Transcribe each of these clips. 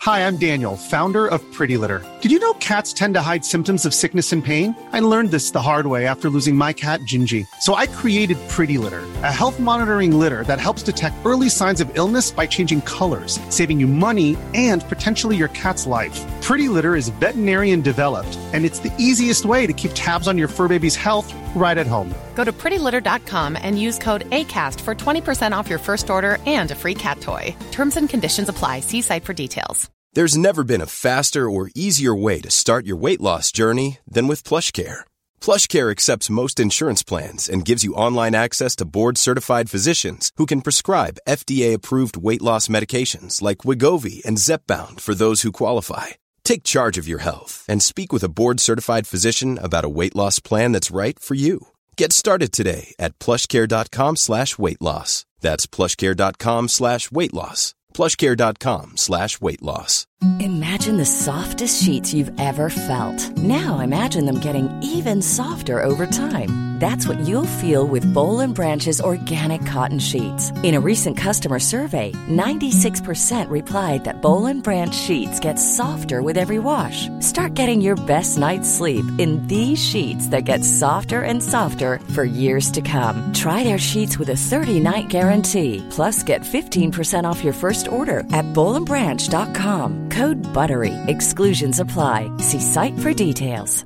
Hi, I'm Daniel, founder of Pretty Litter. Did you know cats tend to hide symptoms of sickness and pain? I learned this the hard way after losing my cat, Gingy. So I created Pretty Litter, a health monitoring litter that helps detect early signs of illness by changing colors, saving you money and potentially your cat's life. Pretty Litter is veterinarian developed, and it's the easiest way to keep tabs on your fur baby's health right at home. Go to prettylitter.com and use code ACAST for 20% off your first order and a free cat toy. Terms and conditions apply. See site for details. There's never been a faster or easier way to start your weight loss journey than with PlushCare. PlushCare accepts most insurance plans and gives you online access to board-certified physicians who can prescribe FDA-approved weight loss medications like Wegovy and Zepbound for those who qualify. Take charge of your health and speak with a board-certified physician about a weight loss plan that's right for you. Get started today at plushcare.com/weight loss. That's plushcare.com/weight loss. plushcare.com/weight loss. Imagine the softest sheets you've ever felt. Now imagine them getting even softer over time. That's what you'll feel with Boll & Branch's organic cotton sheets. In a recent customer survey, 96% replied that Boll & Branch sheets get softer with every wash. Start getting your best night's sleep in these sheets that get softer and softer for years to come. Try their sheets with a 30-night guarantee. Plus, get 15% off your first order at bollandbranch.com. Code BUTTERY. Exclusions apply. See site for details.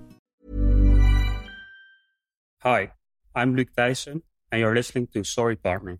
Hi, I'm Luke Thijssen, and you're listening to Story Partner.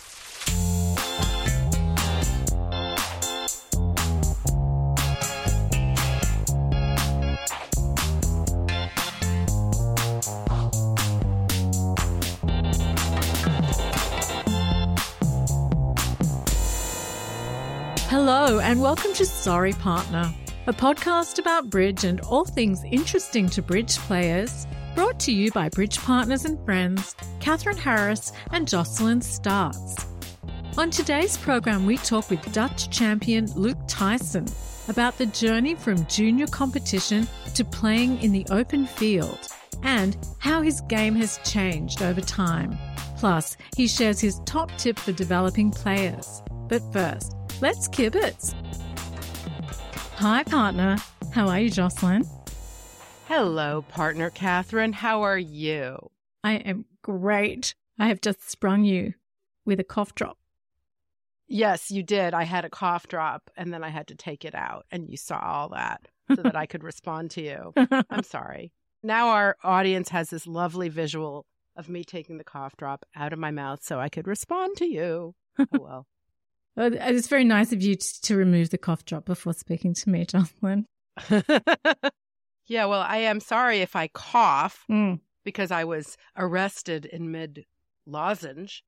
Hello and welcome to Sorry Partner, a podcast about bridge and all things interesting to bridge players, brought to you by bridge partners and friends, Catherine Harris and Jocelyn Starts. On today's program, we talk with Dutch champion Luke Thijssen about the journey from junior competition to playing in the open field and how his game has changed over time. Plus, he shares his top tip for developing players. But first, let's kibitz. Hi, partner. How are you, Jocelyn? Hello, partner Catherine. How are you? I am great. I have just sprung you with a cough drop. Yes, you did. I had a cough drop, and then I had to take it out, and you saw all that so that I could respond to you. I'm sorry. Now our audience has this lovely visual of me taking the cough drop out of my mouth so I could respond to you. Oh, well. It's very nice of you to remove the cough drop before speaking to me, Jocelyn. Yeah, well, I am sorry if I cough because I was arrested in mid-lozenge.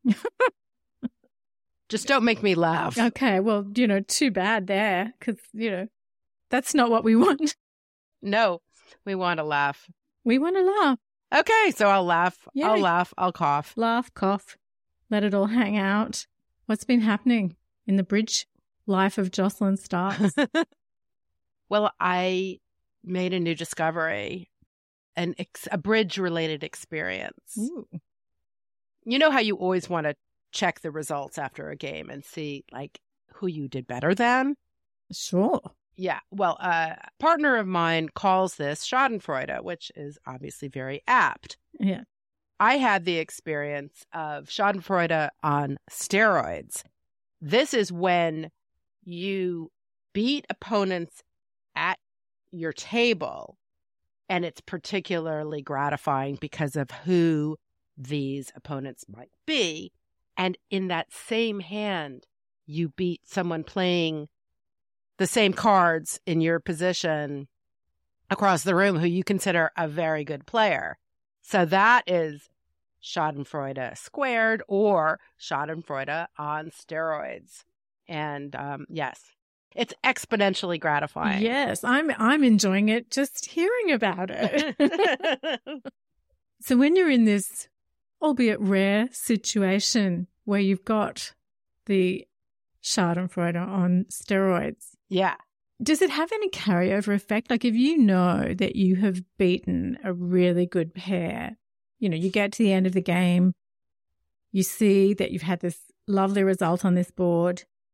Just don't make me laugh. Okay, well, too bad there because, that's not what we want. No, we want to laugh. We want to laugh. Okay, so I'll laugh. Yeah. I'll laugh. I'll cough. Laugh, cough. Let it all hang out. What's been happening in the bridge life of Jocelyn Starks? Well, I made a new discovery, a bridge-related experience. Ooh. You know how you always want to check the results after a game and see, who you did better than? Sure. Yeah. Well, a partner of mine calls this schadenfreude, which is obviously very apt. Yeah. I had the experience of schadenfreude on steroids. This is when you beat opponents at your table, and it's particularly gratifying because of who these opponents might be. And in that same hand, you beat someone playing the same cards in your position across the room who you consider a very good player. So that is schadenfreude squared or schadenfreude on steroids. And yes, it's exponentially gratifying. Yes, I'm enjoying it just hearing about it. So when you're in this, albeit rare, situation where you've got the schadenfreude on steroids, yeah, does it have any carryover effect? Like if you know that you have beaten a really good pair, you get to the end of the game, you see that you've had this lovely result on this board,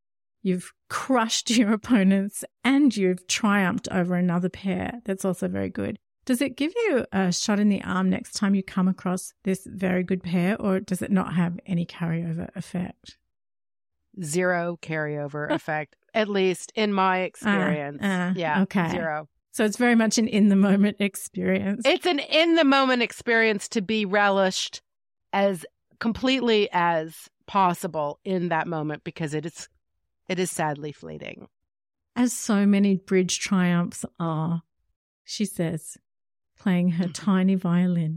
you've crushed your opponents, and you've triumphed over another pair. That's also very good. Does it give you a shot in the arm next time you come across this very good pair, or does it not have any carryover effect? Zero carryover effect, at least in my experience. Yeah, okay. Zero. So it's very much an in-the-moment experience. It's an in-the-moment experience to be relished as completely as possible in that moment, because it is sadly fleeting. As so many bridge triumphs are, she says, playing her tiny violin.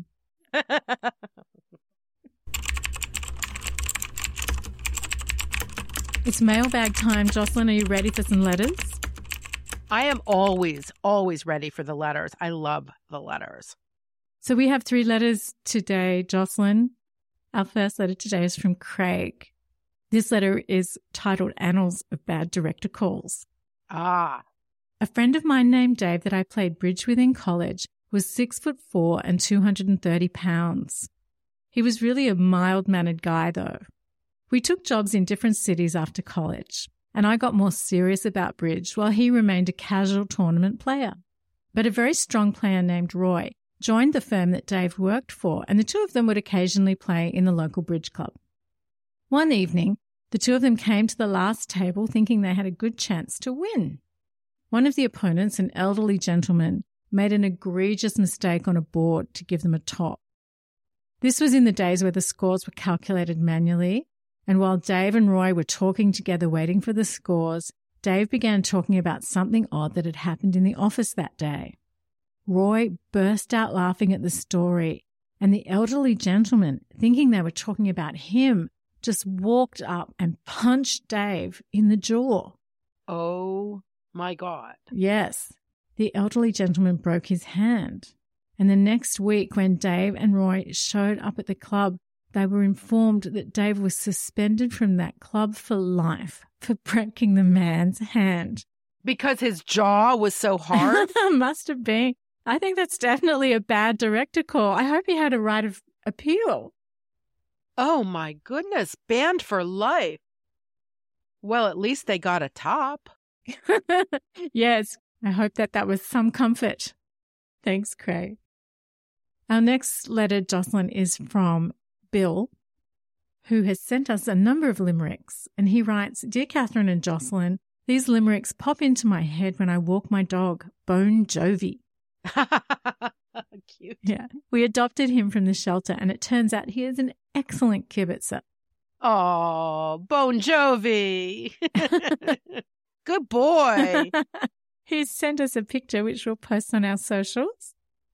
It's mailbag time. Jocelyn, are you ready for some letters? I am always ready for the letters. I love the letters. So we have 3 letters today, Jocelyn. Our first letter today is from Craig. This letter is titled Annals of Bad Director Calls. Ah. A friend of mine named Dave that I played bridge with in college was 6'4" and 230 pounds. He was really a mild-mannered guy, though. We took jobs in different cities after college, and I got more serious about bridge while he remained a casual tournament player. But a very strong player named Roy joined the firm that Dave worked for, and the two of them would occasionally play in the local bridge club. One evening, the two of them came to the last table thinking they had a good chance to win. One of the opponents, an elderly gentleman, made an egregious mistake on a board to give them a top. This was in the days where the scores were calculated manually, and while Dave and Roy were talking together waiting for the scores, Dave began talking about something odd that had happened in the office that day. Roy burst out laughing at the story, and the elderly gentleman, thinking they were talking about him, just walked up and punched Dave in the jaw. Oh, my God. Yes. The elderly gentleman broke his hand. And the next week, when Dave and Roy showed up at the club, they were informed that Dave was suspended from that club for life for breaking the man's hand. Because his jaw was so hard? Must have been. I think that's definitely a bad director call. I hope he had a right of appeal. Oh, my goodness. Banned for life. Well, at least they got a top. Yes, I hope that was some comfort. Thanks, Craig. Our next letter, Jocelyn, is from Bill, who has sent us a number of limericks. And he writes, Dear Catherine and Jocelyn, these limericks pop into my head when I walk my dog, Bon Jovi. Cute. Yeah. We adopted him from the shelter, and it turns out he is an excellent kibitzer. Oh, Bon Jovi. Good boy. He's sent us a picture, which we'll post on our socials.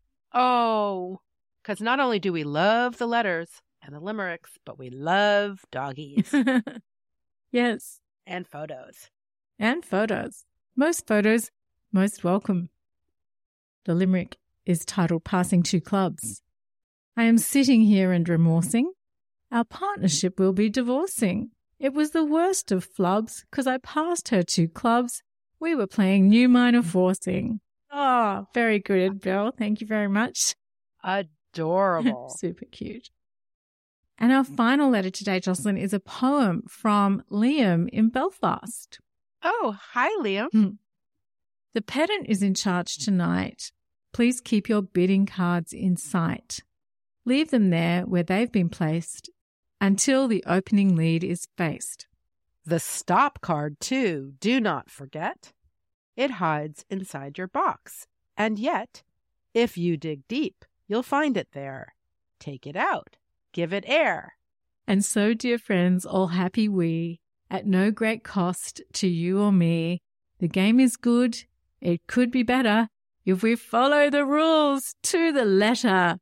Oh, because not only do we love the letters and the limericks, but we love doggies. Yes. And photos. And photos. Most photos, most welcome. The limerick is titled Passing Two Clubs. I am sitting here and remorsing. Our partnership will be divorcing. It was the worst of flubs, 'cause I passed her 2 clubs. We were playing new minor forcing. Oh, very good, Bill. Thank you very much. Adorable. Super cute. And our final letter today, Jocelyn, is a poem from Liam in Belfast. Oh, hi, Liam. The pedant is in charge tonight. Please keep your bidding cards in sight. Leave them there where they've been placed until the opening lead is faced. The stop card, too, do not forget. It hides inside your box. And yet, if you dig deep, you'll find it there. Take it out. Give it air. And so, dear friends, all happy we, at no great cost to you or me, the game is good. It could be better if we follow the rules to the letter.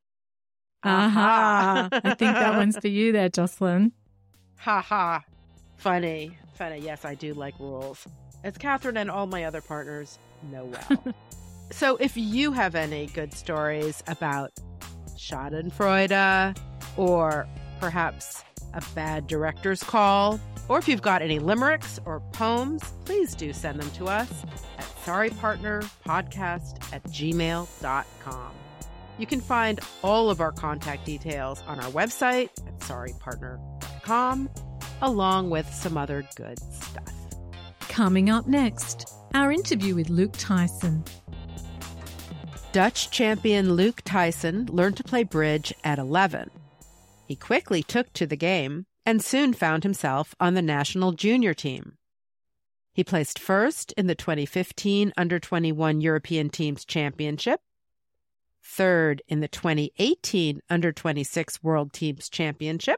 Aha. I think that one's for you there, Jocelyn. Ha ha. Funny. Yes, I do like rules. As Catherine and all my other partners know well. So if you have any good stories about Schadenfreude, or perhaps a bad director's call, or if you've got any limericks or poems, please do send them to us at sorrypartnerpodcast@gmail.com. You can find all of our contact details on our website at sorrypartner.com, along with some other good stuff. Coming up next, our interview with Luke Tyson. Dutch champion Luke Tyson learned to play bridge at 11. He quickly took to the game and soon found himself on the national junior team. He placed first in the 2015 Under-21 European Teams Championship, third in the 2018 Under-26 World Teams Championship,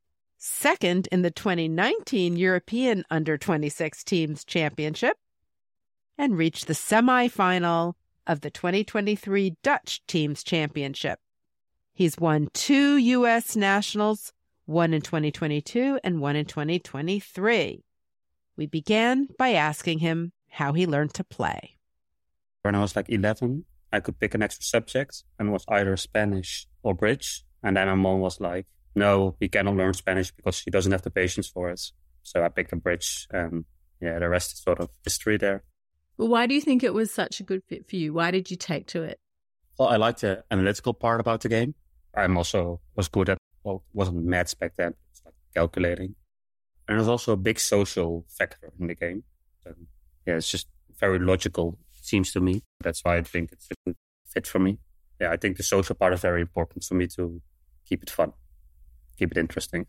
second in the 2019 European Under-26 Teams Championship, and reached the semifinal of the 2023 Dutch Teams Championship. He's won 2 U.S. Nationals, one in 2022 and one in 2023. We began by asking him how he learned to play. When I was like 11, I could pick an extra subject and it was either Spanish or bridge. And then my mom was like, no, he cannot learn Spanish because he doesn't have the patience for it. So I picked a bridge and the rest is sort of history there. Well, why do you think it was such a good fit for you? Why did you take to it? Well, I liked the analytical part about the game. I'm also was good at, well, it wasn't maths back then. It was like calculating. And there's also a big social factor in the game. So, it's just very logical, it seems to me. That's why I think it's a good fit for me. Yeah, I think the social part is very important for me to keep it fun, keep it interesting.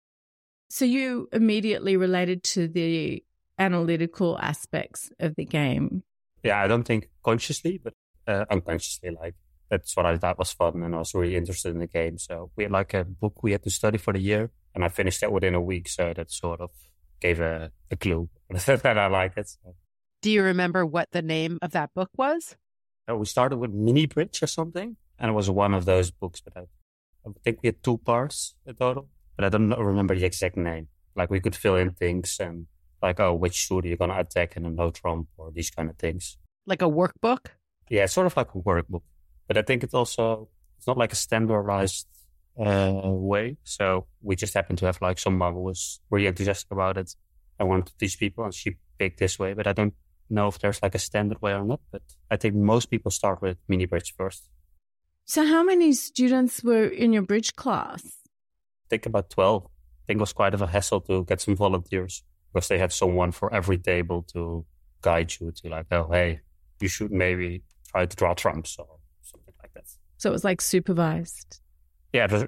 So you immediately related to the analytical aspects of the game. Yeah, I don't think consciously, but unconsciously, like that's what I thought was fun, and I was really interested in the game. So we had like a book we had to study for the year, and I finished that within a week. So that sort of gave a clue that I liked it. So. Do you remember what the name of that book was? We started with Mini Bridge or something, and it was one of those books. But I think we had 2 parts in total, but I don't remember the exact name. Like we could fill in things and like, oh, which suit are you going to attack in a no trump or these kind of things. Like a workbook? Yeah, sort of like a workbook. But I think it's not like a standardized way. So we just happened to have like someone who was really enthusiastic about it. I wanted to teach people and she picked this way, but I don't know if there's like a standard way or not. But I think most people start with Mini Bridge first. So how many students were in your bridge class? I think about 12. I think it was quite of a hassle to get some volunteers because they had someone for every table to guide you to like, oh, hey, you should maybe try to draw trumps or something like that. So it was like supervised? Yeah, it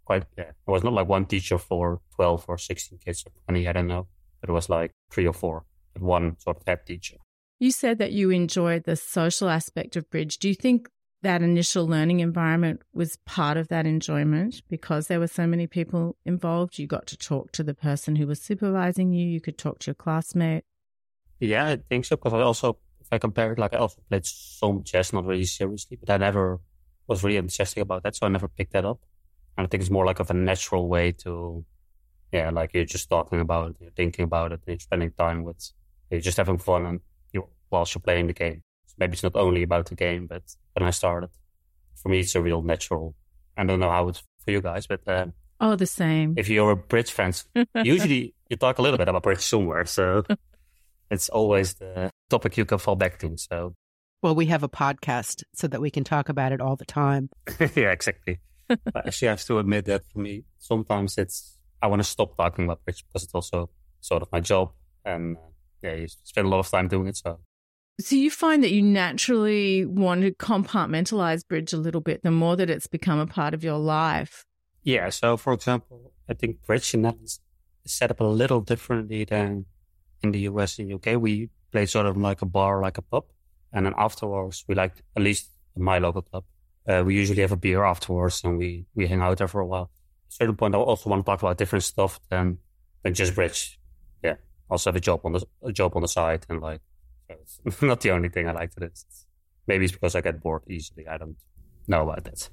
was not like one teacher for 12 or 16 kids or 20, I don't know. It was like 3 or 4, but one sort of head teacher. You said that you enjoyed the social aspect of bridge. Do you think that initial learning environment was part of that enjoyment because there were so many people involved? You got to talk to the person who was supervising you. You could talk to your classmate. Yeah, I think so. Because I also, if I compare it, like I also played some chess, not really seriously, but I never was really enthusiastic about that. So I never picked that up. And I think it's more like of a natural way to, like you're just talking about it, you're thinking about it, and you're spending time with, you're just having fun and whilst you're playing the game. So maybe it's not only about the game, but when I started, for me, it's a real natural. I don't know how it's for you guys, but the same. If you're a bridge fan, usually you talk a little bit about bridge somewhere, so it's always the topic you can fall back to. So, well, we have a podcast so that we can talk about it all the time. Yeah, exactly. But actually, I have to admit that for me, sometimes I want to stop talking about bridge because it's also sort of my job, and you spend a lot of time doing it. So you find that you naturally want to compartmentalize bridge a little bit the more that it's become a part of your life. Yeah. So, for example, I think bridge in Netherlands is set up a little differently than in the US and UK. We play sort of like a bar, like a pub. And then afterwards, we like, at least in my local club, we usually have a beer afterwards and we hang out there for a while. At a certain point, I also want to talk about different stuff than just bridge. Yeah. Also have a job on the side and like, it's not the only thing I like to do. Maybe it's because I get bored easily. I don't know about that.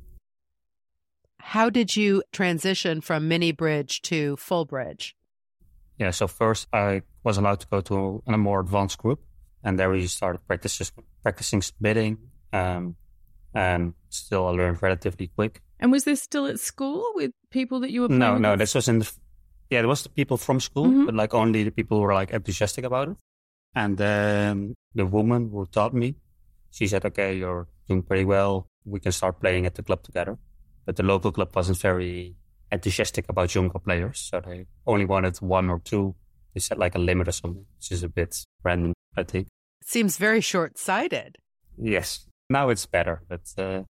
How did you transition from mini bridge to full bridge? Yeah, so first I was allowed to go to a more advanced group, and there we started practicing submitting, and still I learned relatively quick. And was this still at school with people that you were playing with? No, this was there was the people from school, but like only the people who were like enthusiastic about it. And then the woman who taught me, she said, okay, you're doing pretty well. We can start playing at the club together. But the local club wasn't very enthusiastic about younger players. So they only wanted 1 or 2 they set like a limit or something, which is a bit random, I think. It seems very short-sighted. Yes. Now it's better, but So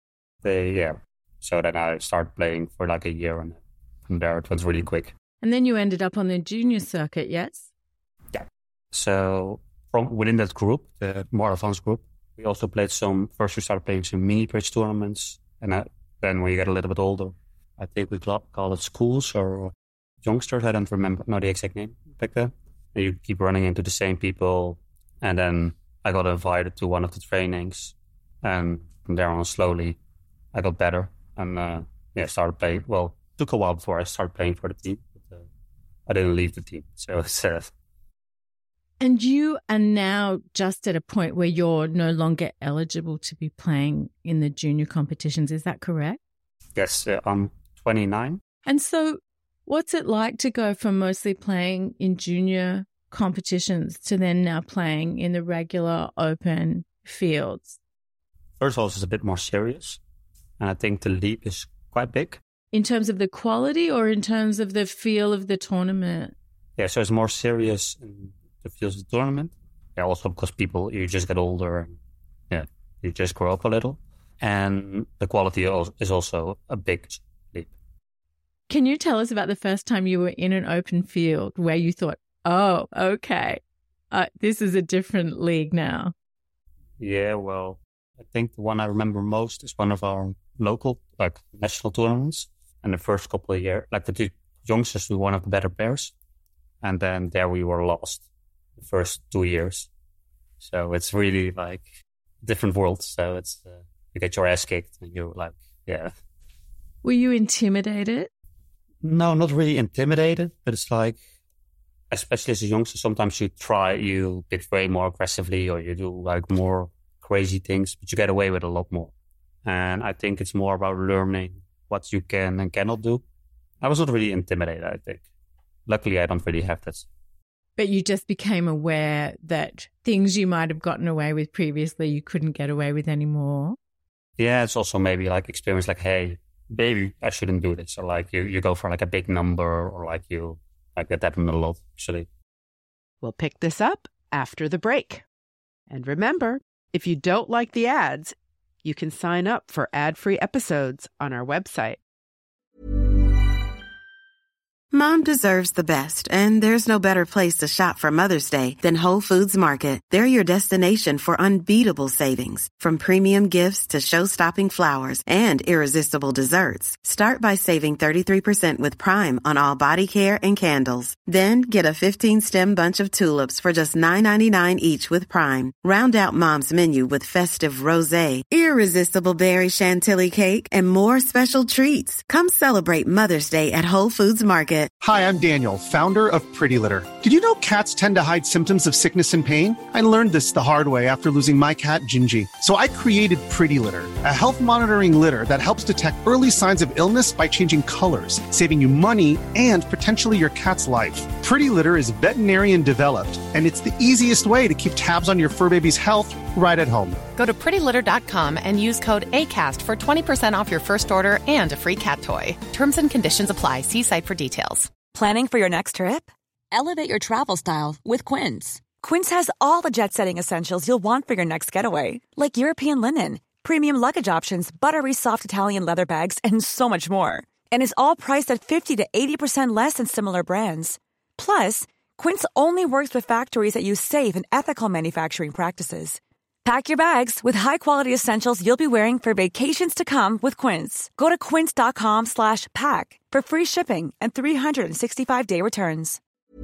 then I started playing for like a year, and from there it was really quick. And then you ended up on the junior circuit, yes? Yeah. So from within that group, the more advanced group, we also played first we started playing some mini bridge tournaments. And then when you get a little bit older, I think we call it schools or youngsters. I don't know the exact name back then. And you keep running into the same people. And then I got invited to one of the trainings. And from there on, slowly, I got better. And started playing. Well, it took a while before I started playing for the team. But, I didn't leave the team. So it's... And you are now just at a point where you're no longer eligible to be playing in the junior competitions. Is that correct? Yes, I'm 29. And so what's it like to go from mostly playing in junior competitions to then now playing in the regular open fields? First of all, it's a bit more serious. And I think the leap is quite big. In terms of the quality or in terms of the feel of the tournament? Yeah, so it's more serious in the fields of the tournament. Yeah, also because you just get older and you just grow up a little. And the quality is also a big leap. Can you tell us about the first time you were in an open field where you thought, oh, okay, this is a different league now? Yeah, well, I think the one I remember most is one of our local, national tournaments. And the first couple of years, the two youngsters were one of the better pairs. And then there we were lost the first 2 years. So it's really different world. So it's, you get your ass kicked and you're Were you intimidated? No, not really intimidated, but it's especially as a youngster, sometimes you bid way more aggressively or you do more crazy things, but you get away with a lot more. And I think it's more about learning what you can and cannot do. I was not really intimidated, I think. Luckily, I don't really have that. But you just became aware that things you might have gotten away with previously, you couldn't get away with anymore. Yeah, it's also maybe experience hey, maybe I shouldn't do this. Or you go for a big number or that happened a lot, actually. We'll pick this up after the break. And remember, if you don't like the ads, you can sign up for ad-free episodes on our website. Mom deserves the best, and there's no better place to shop for Mother's Day than Whole Foods Market. They're your destination for unbeatable savings, from premium gifts to show-stopping flowers and irresistible desserts. Start by saving 33% with Prime on all body care and candles. Then get a 15-stem bunch of tulips for just $9.99 each with Prime. Round out Mom's menu with festive rosé, irresistible berry chantilly cake, and more special treats. Come celebrate Mother's Day at Whole Foods Market. Hi, I'm Daniel, founder of Pretty Litter. Did you know cats tend to hide symptoms of sickness and pain? I learned this the hard way after losing my cat, Gingy. So I created Pretty Litter, a health monitoring litter that helps detect early signs of illness by changing colors, saving you money and potentially your cat's life. Pretty Litter is veterinarian developed, and it's the easiest way to keep tabs on your fur baby's health right at home. Go to prettylitter.com and use code ACAST for 20% off your first order and a free cat toy. Terms and conditions apply. See site for details. Planning for your next trip? Elevate your travel style with Quince. Quince has all the jet-setting essentials you'll want for your next getaway, like European linen, premium luggage options, buttery soft Italian leather bags, and so much more. And is all priced at 50 to 80% less than similar brands. Plus, Quince only works with factories that use safe and ethical manufacturing practices. Pack your bags with high-quality essentials you'll be wearing for vacations to come with Quince. Go to quince.com/pack for free shipping and 365-day returns.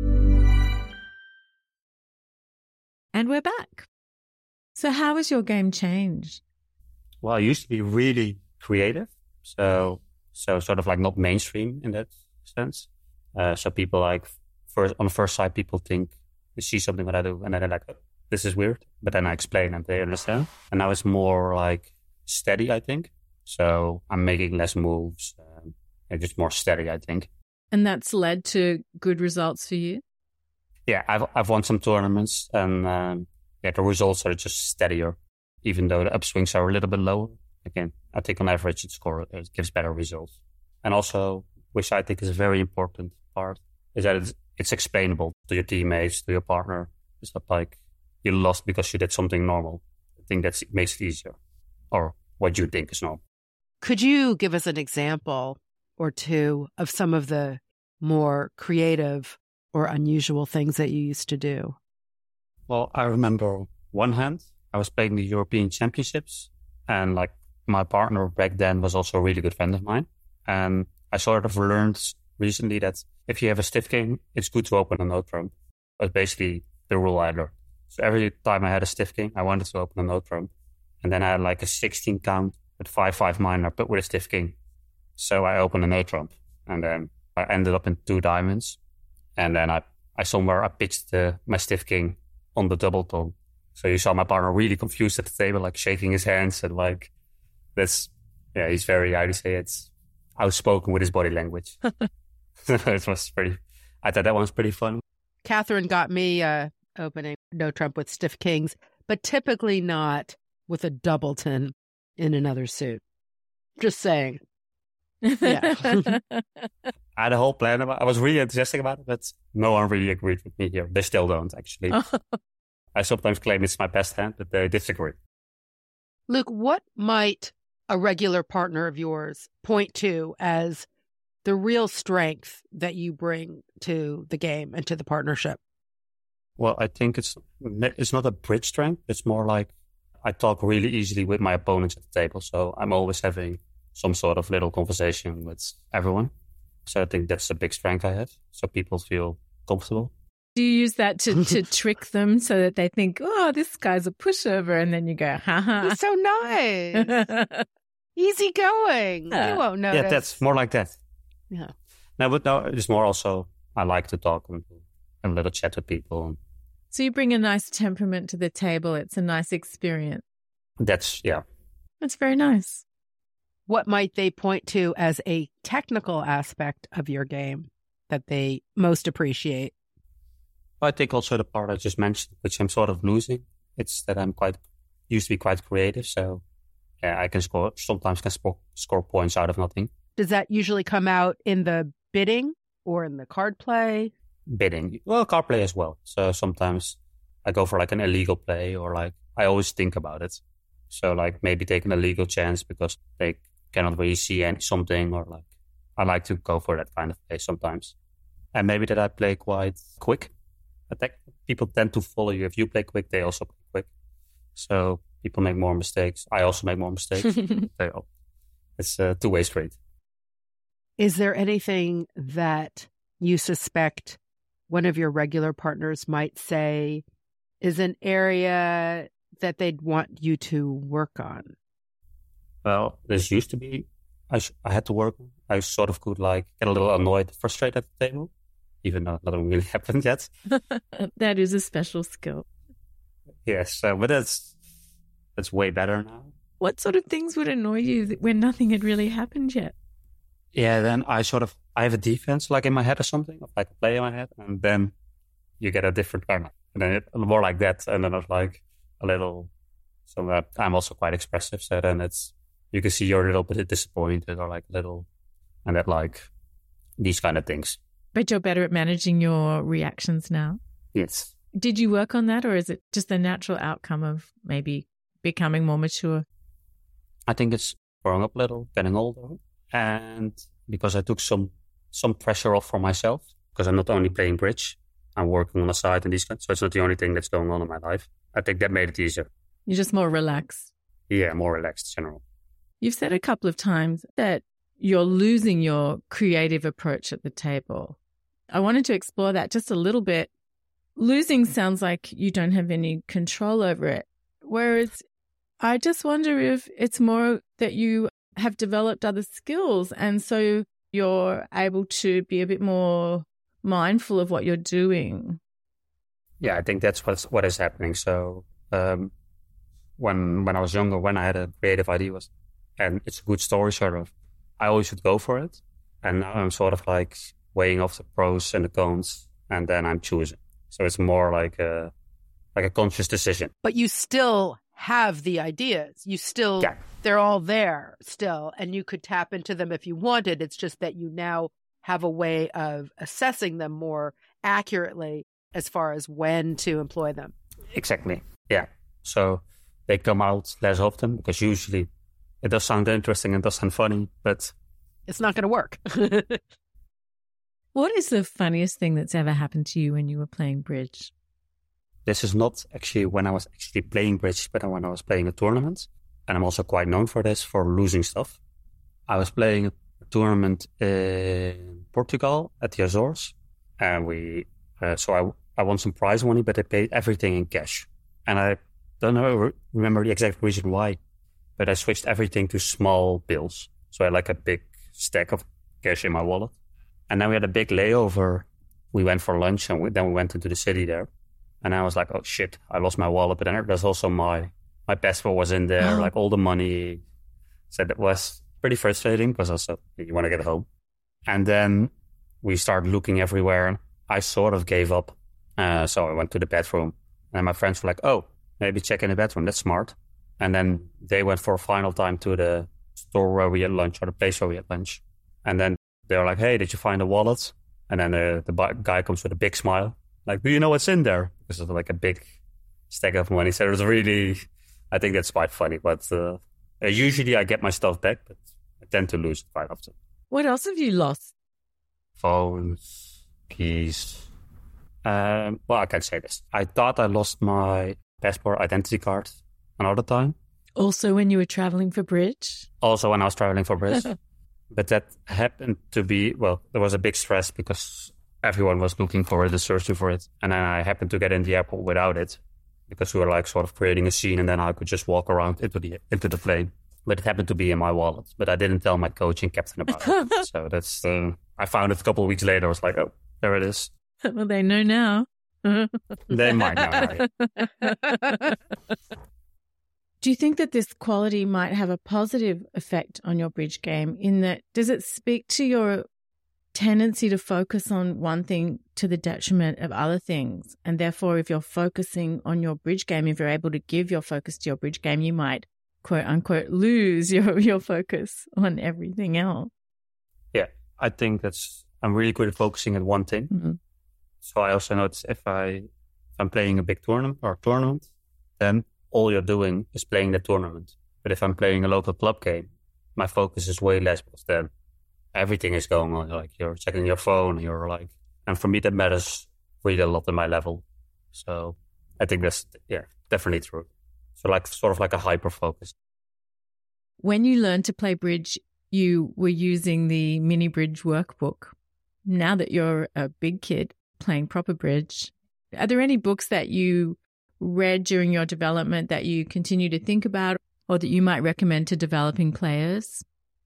And we're back. So how has your game changed? Well, I used to be really creative. So sort of not mainstream in that sense. So people on the first sight, people think they see something that I do and then they're this is weird, but then I explain and they understand. And now it's more steady, I think. So I'm making less moves and just more steady, I think. And that's led to good results for you? Yeah, I've won some tournaments and the results are just steadier, even though the upswings are a little bit lower. Again, I think on average it gives better results. And also, which I think is a very important part, is that it's explainable to your teammates, to your partner. It's not like you lost because you did something normal. I think that makes it easier, or what you think is normal. Could you give us an example or two of some of the more creative or unusual things that you used to do? Well, I remember one hand, I was playing the European Championships, and like my partner back then was also a really good friend of mine. And I sort of learned recently that if you have a stiff king, it's good to open a note trump. That's basically the rule I learned. So every time I had a stiff king, I wanted to open a note trump. And then I had like a 16 count with 5-5 minor, but with a stiff king. So I opened a note trump, and then I ended up in 2 diamonds. And then I pitched my stiff king on the double tone. So you saw my partner really confused at the table, like shaking his hands and like he's very, how do you say, it's outspoken with his body language. It was I thought that one was pretty fun. Catherine got me opening no trump with stiff kings, but typically not with a doubleton in another suit. Just saying. Yeah. I had a whole plan I was really enthusiastic about it, but no one really agreed with me here. They still don't, actually. I sometimes claim it's my best hand, but they disagree. Luke, what might a regular partner of yours point to as the real strength that you bring to the game and to the partnership? Well, I think it's not a bridge strength. It's more like I talk really easily with my opponents at the table. So I'm always having some sort of little conversation with everyone. So I think that's a big strength I have. So people feel comfortable. Do you use that to trick them so that they think, oh, this guy's a pushover? And then you go, ha. He's so nice. Easy going. You won't notice. Yeah, that's more like that. Yeah. No, it's more also, I like to talk and have a little chat with people. So you bring a nice temperament to the table. It's a nice experience. That's very nice. What might they point to as a technical aspect of your game that they most appreciate? I think also the part I just mentioned, which I'm sort of losing, it's that I'm used to be quite creative. So yeah, I can sometimes score points out of nothing. Does that usually come out in the bidding or in the card play? Bidding. Well, card play as well. So sometimes I go for like an illegal play, or like I always think about it. So like maybe take an illegal chance because they cannot really see something, or like I like to go for that kind of play sometimes. And maybe that I play quite quick. People tend to follow you. If you play quick, they also play quick. So people make more mistakes. I also make more mistakes. It's a two-way street. Is there anything that you suspect one of your regular partners might say is an area that they'd want you to work on? Well, this used to be, I had to work on. I sort of could like get a little annoyed, frustrated at the table, even though nothing really happened yet. That is a special skill. Yes, but that's way better now. What sort of things would annoy you when nothing had really happened yet? Yeah, then I have a defense like in my head or something, like a play in my head, and then you get a different karma. And then more like that, and then it's like a little, so I'm also quite expressive, so then you can see you're a little bit disappointed or like a little, and that like these kind of things. But you're better at managing your reactions now? Yes. Did you work on that, or is it just a natural outcome of maybe becoming more mature? I think it's growing up a little, getting older, and because I took some pressure off for myself, because I'm not only playing bridge, I'm working on the side and these kinds, so it's not the only thing that's going on in my life. I think that made it easier. You're just more relaxed. Yeah, more relaxed in general. You've said a couple of times that you're losing your creative approach at the table. I wanted to explore that just a little bit. Losing sounds like you don't have any control over it, whereas I just wonder if it's more that you have developed other skills and so you're able to be a bit more mindful of what you're doing. Yeah, I think that's what is happening. So when I was younger, when I had a creative idea, and it's a good story, sort of, I always would go for it. And now I'm sort of like weighing off the pros and the cons, and then I'm choosing. So it's more like a conscious decision. But you still have the ideas. You still, they're all there still, and you could tap into them if you wanted. It's just that you now have a way of assessing them more accurately as far as when to employ them. Exactly. Yeah. So they come out less often because usually it does sound interesting and does sound funny, but it's not going to work. What is the funniest thing that's ever happened to you when you were playing bridge? This is not actually when I was actually playing bridge, but when I was playing a tournament. And I'm also quite known for this, for losing stuff. I was playing a tournament in Portugal at the Azores. And I won some prize money, but I paid everything in cash. And I don't remember the exact reason why, but I switched everything to small bills. So I had like a big stack of cash in my wallet. And then we had a big layover. We went for lunch and then we went into the city there. And I was like, oh shit, I lost my wallet. But then there's also my passport was in there, like all the money. So that was pretty frustrating because also you want to get home. And then we started looking everywhere. I sort of gave up. So I went to the bedroom and my friends were like, oh, maybe check in the bedroom. That's smart. And then they went for a final time to the store where we had lunch, or the place where we had lunch. And then they were like, hey, did you find a wallet? And then the guy comes with a big smile. Like, do you know what's in there? Because it's like a big stack of money. So it was really, I think that's quite funny. But usually I get my stuff back, but I tend to lose it quite often. What else have you lost? Phones, keys. Well, I can't say this. I thought I lost my passport identity card another time. Also when you were traveling for bridge? Also when I was traveling for bridge. But that happened to be, well, there was a big stress because everyone was looking for it and searching for it. And then I happened to get in the airport without it because we were like sort of creating a scene and then I could just walk around into the plane. But it happened to be in my wallet. But I didn't tell my coach and captain about it. So that's, I found it a couple of weeks later. I was like, oh, there it is. Well, they know now. They might know now. Do you think that this quality might have a positive effect on your bridge game in that, does it speak to your tendency to focus on one thing to the detriment of other things? And therefore, if you're focusing on your bridge game, if you're able to give your focus to your bridge game, you might, quote unquote, lose your focus on everything else. Yeah, I think I'm really good at focusing on one thing. Mm-hmm. So I also notice if I'm playing a big tournament, then all you're doing is playing the tournament. But if I'm playing a local club game, my focus is way less because then everything is going on. Like you're checking your phone, and for me that matters really a lot in my level. So I think that's, definitely true. So like sort of like a hyper focus. When you learned to play bridge, you were using the mini bridge workbook. Now that you're a big kid playing proper bridge, are there any books that you read during your development that you continue to think about or that you might recommend to developing players?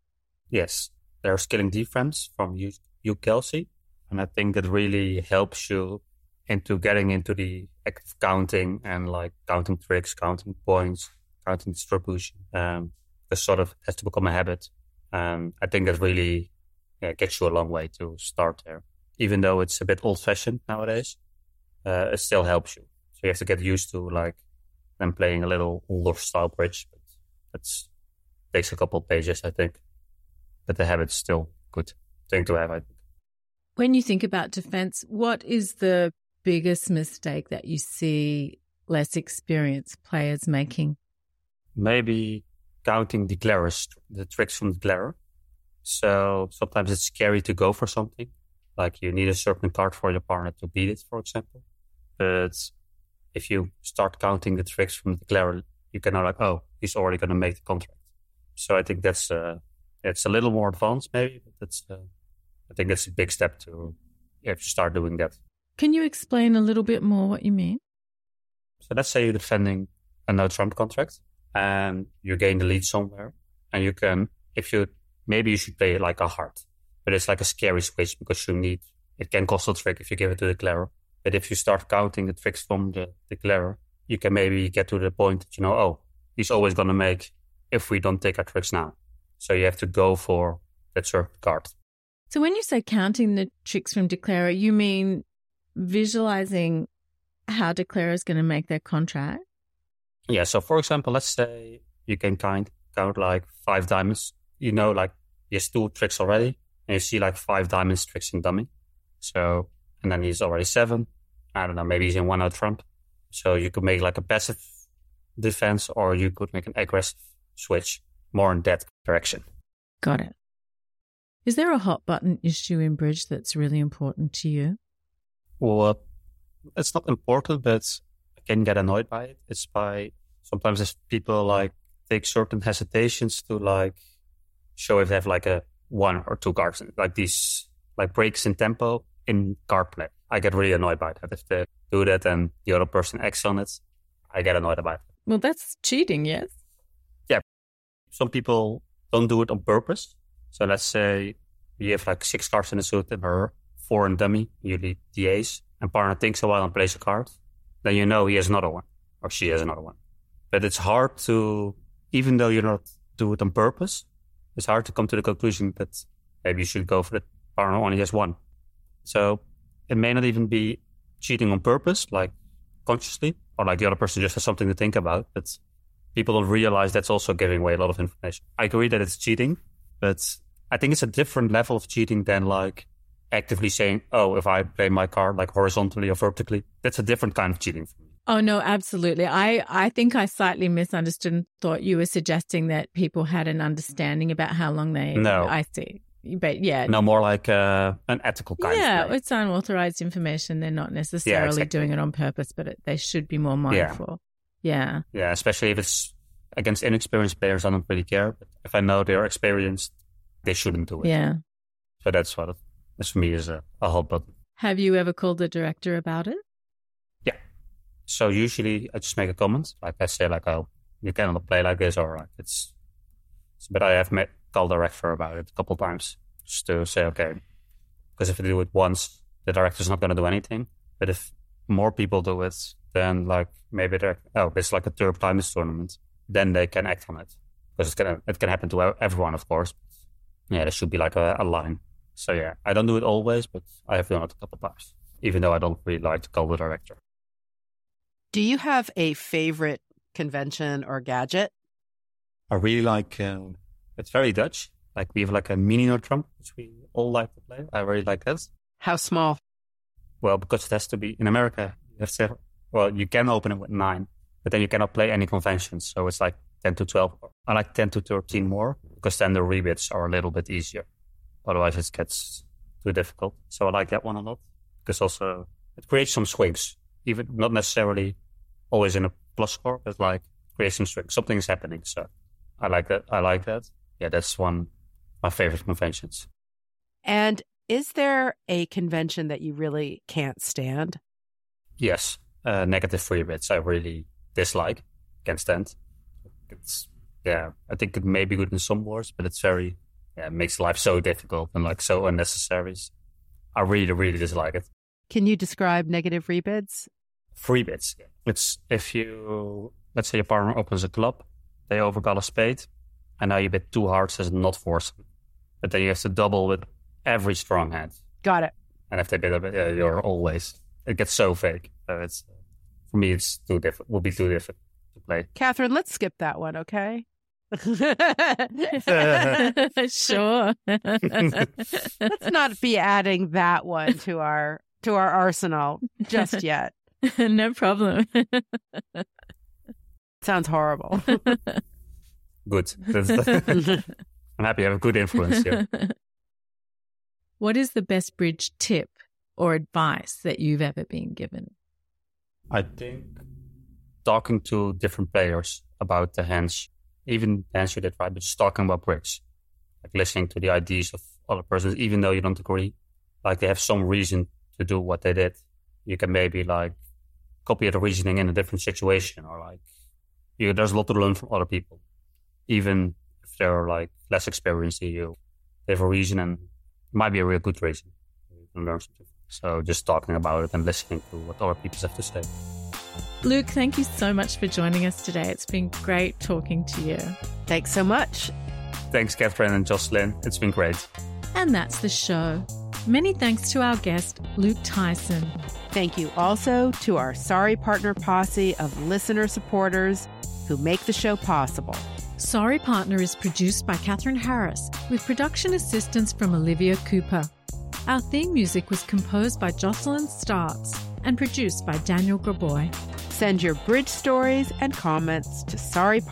Yes, there's Killing Defense from Hugh Kelsey. And I think that really helps you into getting into the act of counting and like counting tricks, counting points, counting distribution. It sort of has to become a habit. I think that really gets you a long way to start there. Even though it's a bit old-fashioned nowadays, it still helps you. So you have to get used to like them playing a little older style bridge. But that takes a couple of pages, I think. But the habit's still good thing to have, I think. When you think about defense, what is the biggest mistake that you see less experienced players making? Maybe counting declarers, the tricks from declarer. So sometimes it's scary to go for something. Like you need a certain card for your partner to beat it, for example. But if you start counting the tricks from the declarer, you can know like, oh, he's already going to make the contract. So I think that's it's a little more advanced maybe, but I think that's a big step to start doing that. Can you explain a little bit more what you mean? So let's say you're defending a no-trump contract and you gain the lead somewhere, and you can, maybe you should play like a heart, but it's like a scary switch because it can cost a trick if you give it to the declarer. But if you start counting the tricks from the declarer, you can maybe get to the point that, oh, he's always going to make if we don't take our tricks now. So you have to go for that certain card. So when you say counting the tricks from declarer, you mean visualizing how declarer is going to make their contract? Yeah. So for example, let's say you can count like 5 diamonds. Like he has 2 tricks already, and you see like 5 diamonds tricks in dummy. So and then he's already 7. I don't know, maybe he's in 1-0 trump. So you could make like a passive defense, or you could make an aggressive switch more in that direction. Got it. Is there a hot button issue in bridge that's really important to you? Well, it's not important, but I can get annoyed by it. It's by sometimes if people like take certain hesitations to like show if they have like a 1 or 2 cards, like these like breaks in tempo in card play. I get really annoyed by that. If they do that and the other person acts on it, I get annoyed about it. Well, that's cheating, yes? Yeah. Some people don't do it on purpose. So let's say you have like 6 cards in the suit and her 4 in dummy, you lead the ace, and partner thinks a while and plays a card. Then you know he has another one, or she has another one. But it's hard to, even though you don't do it on purpose, it's hard to come to the conclusion that maybe you should go for the partner only has 1. So it may not even be cheating on purpose, like consciously, or like the other person just has something to think about, but people don't realize that's also giving away a lot of information. I agree that it's cheating, but I think it's a different level of cheating than like actively saying, oh, if I play my card like horizontally or vertically, that's a different kind of cheating for me. Oh, no, absolutely. I think I slightly misunderstood and thought you were suggesting that people had an understanding about how long they... No. I see. But yeah. No, more like an ethical kind of play. Yeah, it's unauthorized information. They're not necessarily doing it on purpose, but they should be more mindful. Yeah. Yeah, especially if it's against inexperienced players, I don't really care. But if I know they're experienced, they shouldn't do it. Yeah. So that's what this for me is a hot button. Have you ever called the director about it? Yeah. So usually I just make a comment. Like I say, like, oh, you cannot play like this, or like it's... But I have called the director about it a couple of times just to say, okay, because if they do it once, the director's not going to do anything. But if more people do it, then like maybe it's like a third time this tournament, then they can act on it. Because it can happen to everyone, of course. Yeah, there should be like a line. So yeah, I don't do it always, but I have done it a couple of times, even though I don't really like to call the director. Do you have a favorite convention or gadget? I really like, it's very Dutch. Like we have like a mini note trump, which we all like to play. I really like that. How small? Well, because it has to be, in America, you can open it with 9, but then you cannot play any conventions. So it's like 10 to 12. I like 10 to 13 more, because then the rebits are a little bit easier. Otherwise it gets too difficult. So I like that one a lot, because also it creates some swings, even not necessarily always in a plus score, but like creates some swings. Something is happening. So I like that. Yeah, that's one of my favorite conventions. And is there a convention that you really can't stand? Yes. Negative free bets I really dislike, can't stand. I think it may be good in some wars, but it's very, it makes life so difficult and like so unnecessary. I really, really dislike it. Can you describe negative rebids? Free bets. It's if let's say your partner opens a club, they overcall a spade, and now you bet 2 hearts as not forcing. But then you have to double with every strong hand. Got it. And if they bet a bit, it gets so fake. So it's, for me, it's too different. Will be too different to play. Catherine, let's skip that one, okay? Sure. Let's not be adding that one to our arsenal just yet. No problem. Sounds horrible. Good. I'm happy I have a good influence here. What is the best bridge tip or advice that you've ever been given? I think talking to different players about the hands, even the hands you did right, but just talking about bridge, like listening to the ideas of other persons, even though you don't agree, like they have some reason to do what they did. You can maybe like copy the reasoning in a different situation, or like there's a lot to learn from other people, even if they're like less experienced than you. They have a reason, and it might be a real good reason. You can learn something. So just talking about it and listening to what other people have to say. Luke, thank you so much for joining us today. It's been great talking to you. Thanks so much. Thanks, Catherine and Jocelyn. It's been great. And that's the show. Many thanks to our guest, Luke Tyson. Thank you also to our Sorry Partner posse of listener supporters who make the show possible. Sorry Partner is produced by Catherine Harris with production assistance from Olivia Cooper. Our theme music was composed by Jocelyn Starks and produced by Daniel Graboy. Send your bridge stories and comments to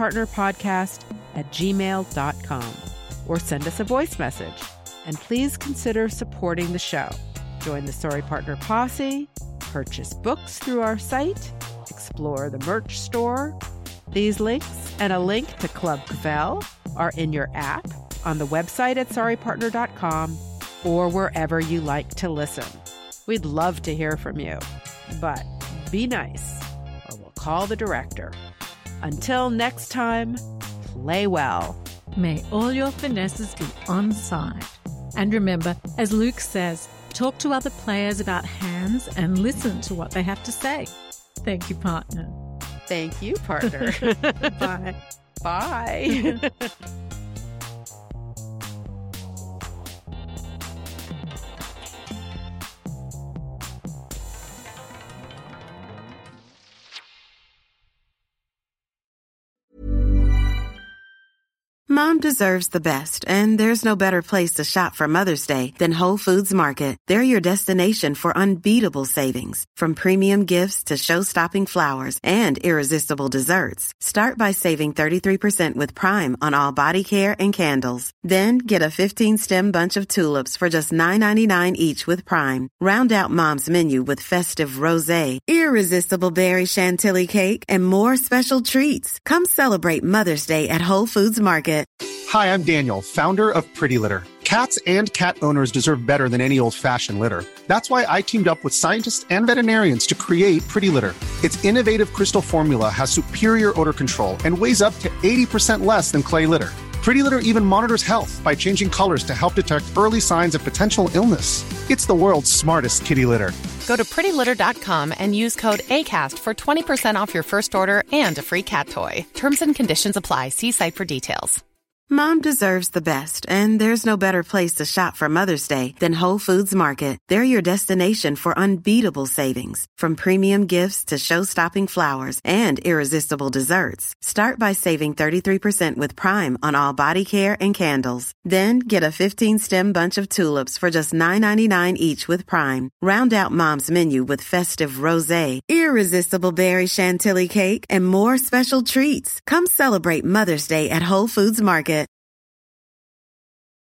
sorrypartnerpodcast@gmail.com or send us a voice message. And please consider supporting the show. Join the Sorry Partner Posse, purchase books through our site, explore the merch store. These links and a link to Club Cavell are in your app, on the website at sorrypartner.com, or wherever you like to listen. We'd love to hear from you, but be nice or we'll call the director. Until next time, play well. May all your finesses be on side. And remember, as Luke says, talk to other players about hands and listen to what they have to say. Thank you, partner. Thank you, partner. Bye. Bye. Mom deserves the best, and there's no better place to shop for Mother's Day than Whole Foods Market. They're your destination for unbeatable savings, from premium gifts to show-stopping flowers and irresistible desserts. Start by saving 33% with Prime on all body care and candles. Then get a 15-stem bunch of tulips for just $9.99 each with Prime. Round out Mom's menu with festive rosé, irresistible berry chantilly cake, and more special treats. Come celebrate Mother's Day at Whole Foods Market. Hi, I'm Daniel, founder of Pretty Litter. Cats and cat owners deserve better than any old-fashioned litter. That's why I teamed up with scientists and veterinarians to create Pretty Litter. Its innovative crystal formula has superior odor control and weighs up to 80% less than clay litter. Pretty Litter even monitors health by changing colors to help detect early signs of potential illness. It's the world's smartest kitty litter. Go to prettylitter.com and use code ACAST for 20% off your first order and a free cat toy. Terms and conditions apply. See site for details. Mom deserves the best, and there's no better place to shop for Mother's Day than Whole Foods Market. They're your destination for unbeatable savings, from premium gifts to show-stopping flowers and irresistible desserts. Start by saving 33% with Prime on all body care and candles. Then get a 15-stem bunch of tulips for just $9.99 each with Prime. Round out Mom's menu with festive rosé, irresistible berry chantilly cake, and more special treats. Come celebrate Mother's Day at Whole Foods Market.